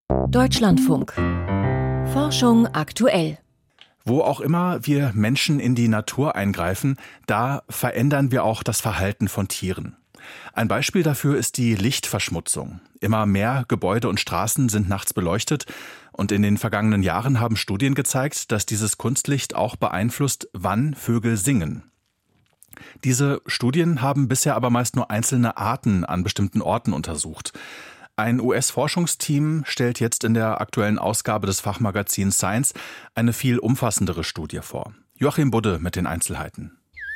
Deutschlandfunk. Forschung aktuell. Wo auch immer wir Menschen in die Natur eingreifen, da verändern wir auch das Verhalten von Tieren. Ein Beispiel dafür ist die Lichtverschmutzung. Immer mehr Gebäude und Straßen sind nachts beleuchtet und in den vergangenen Jahren haben Studien gezeigt, dass dieses Kunstlicht auch beeinflusst, wann Vögel singen. Diese Studien haben bisher aber meist nur einzelne Arten an bestimmten Orten untersucht. Ein US-Forschungsteam stellt jetzt in der aktuellen Ausgabe des Fachmagazins Science eine viel umfassendere Studie vor. Joachim Budde mit den Einzelheiten.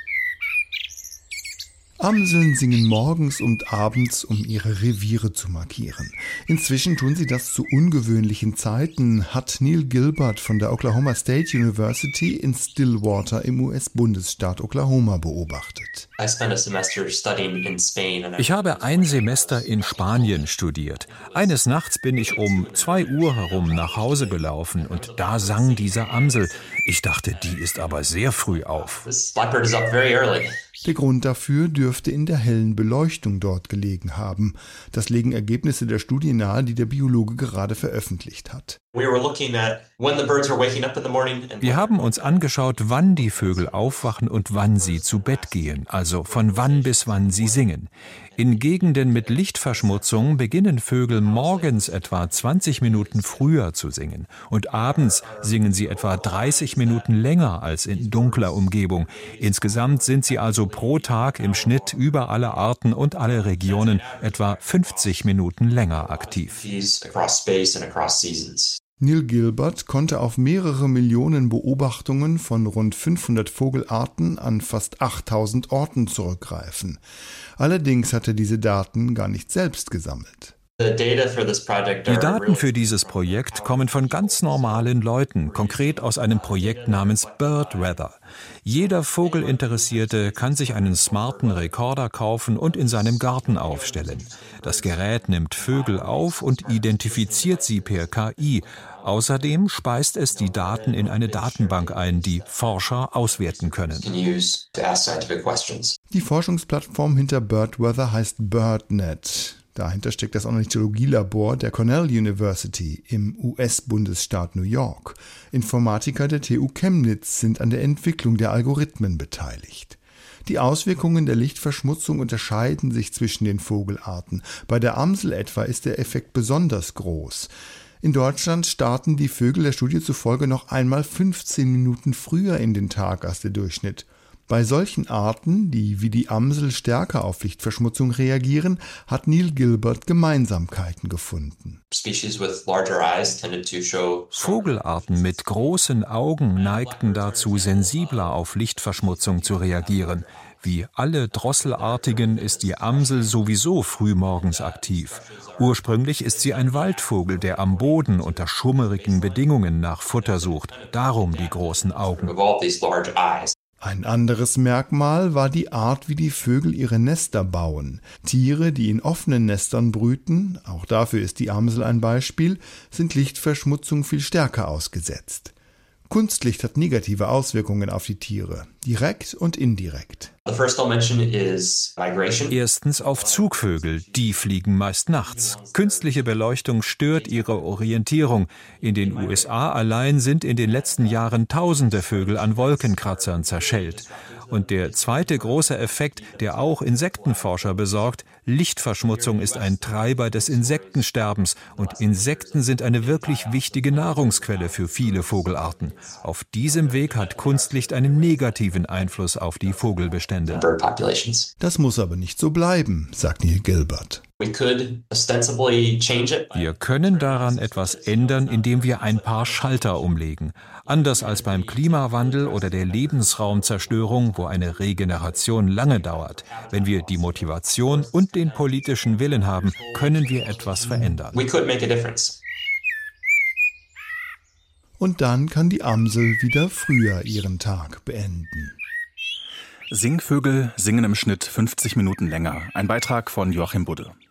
Amseln singen morgens und abends, um ihre Reviere zu markieren. Inzwischen tun sie das zu ungewöhnlichen Zeiten, hat Neil Gilbert von der Oklahoma State University in Stillwater im US-Bundesstaat Oklahoma beobachtet. Ich habe ein Semester in Spanien studiert. Eines Nachts bin ich um 2 Uhr herum nach Hause gelaufen und da sang diese Amsel. Ich dachte, die ist aber sehr früh auf. Der Grund dafür dürfte in der hellen Beleuchtung dort gelegen haben. Das legen Ergebnisse der Studie nahe, die der Biologe gerade veröffentlicht hat. Wir haben uns angeschaut, wann die Vögel aufwachen und wann sie zu Bett gehen, also von wann bis wann sie singen. In Gegenden mit Lichtverschmutzung beginnen Vögel morgens etwa 20 Minuten früher zu singen und abends singen sie etwa 30 Minuten länger als in dunkler Umgebung. Insgesamt sind sie also pro Tag im Schnitt über alle Arten und alle Regionen etwa 50 Minuten länger aktiv. Neil Gilbert konnte auf mehrere Millionen Beobachtungen von rund 500 Vogelarten an fast 8000 Orten zurückgreifen. Allerdings hat er diese Daten gar nicht selbst gesammelt. Die Daten für dieses Projekt kommen von ganz normalen Leuten, konkret aus einem Projekt namens Birdweather. Jeder Vogelinteressierte kann sich einen smarten Rekorder kaufen und in seinem Garten aufstellen. Das Gerät nimmt Vögel auf und identifiziert sie per KI. Außerdem speist es die Daten in eine Datenbank ein, die Forscher auswerten können. Die Forschungsplattform hinter Birdweather heißt BirdNet. Dahinter steckt das Ornithologielabor der Cornell University im US-Bundesstaat New York. Informatiker der TU Chemnitz sind an der Entwicklung der Algorithmen beteiligt. Die Auswirkungen der Lichtverschmutzung unterscheiden sich zwischen den Vogelarten. Bei der Amsel etwa ist der Effekt besonders groß. In Deutschland starten die Vögel der Studie zufolge noch einmal 15 Minuten früher in den Tag als der Durchschnitt. Bei solchen Arten, die wie die Amsel stärker auf Lichtverschmutzung reagieren, hat Neil Gilbert Gemeinsamkeiten gefunden. Vogelarten mit großen Augen neigten dazu, sensibler auf Lichtverschmutzung zu reagieren. Wie alle Drosselartigen ist die Amsel sowieso frühmorgens aktiv. Ursprünglich ist sie ein Waldvogel, der am Boden unter schummerigen Bedingungen nach Futter sucht. Darum die großen Augen. Ein anderes Merkmal war die Art, wie die Vögel ihre Nester bauen. Tiere, die in offenen Nestern brüten, auch dafür ist die Amsel ein Beispiel, sind Lichtverschmutzung viel stärker ausgesetzt. Kunstlicht hat negative Auswirkungen auf die Tiere, direkt und indirekt. Erstens auf Zugvögel, die fliegen meist nachts. Künstliche Beleuchtung stört ihre Orientierung. In den USA allein sind in den letzten Jahren tausende Vögel an Wolkenkratzern zerschellt. Und der zweite große Effekt, der auch Insektenforscher besorgt: Lichtverschmutzung ist ein Treiber des Insektensterbens und Insekten sind eine wirklich wichtige Nahrungsquelle für viele Vogelarten. Auf diesem Weg hat Kunstlicht einen negativen Einfluss auf die Vogelbestände. Das muss aber nicht so bleiben, sagt Neil Gilbert. Wir können daran etwas ändern, indem wir ein paar Schalter umlegen. Anders als beim Klimawandel oder der Lebensraumzerstörung, wo eine Regeneration lange dauert. Wenn wir die Motivation und den politischen Willen haben, können wir etwas verändern. Und dann kann die Amsel wieder früher ihren Tag beenden. Singvögel singen im Schnitt 50 Minuten länger. Ein Beitrag von Joachim Budde.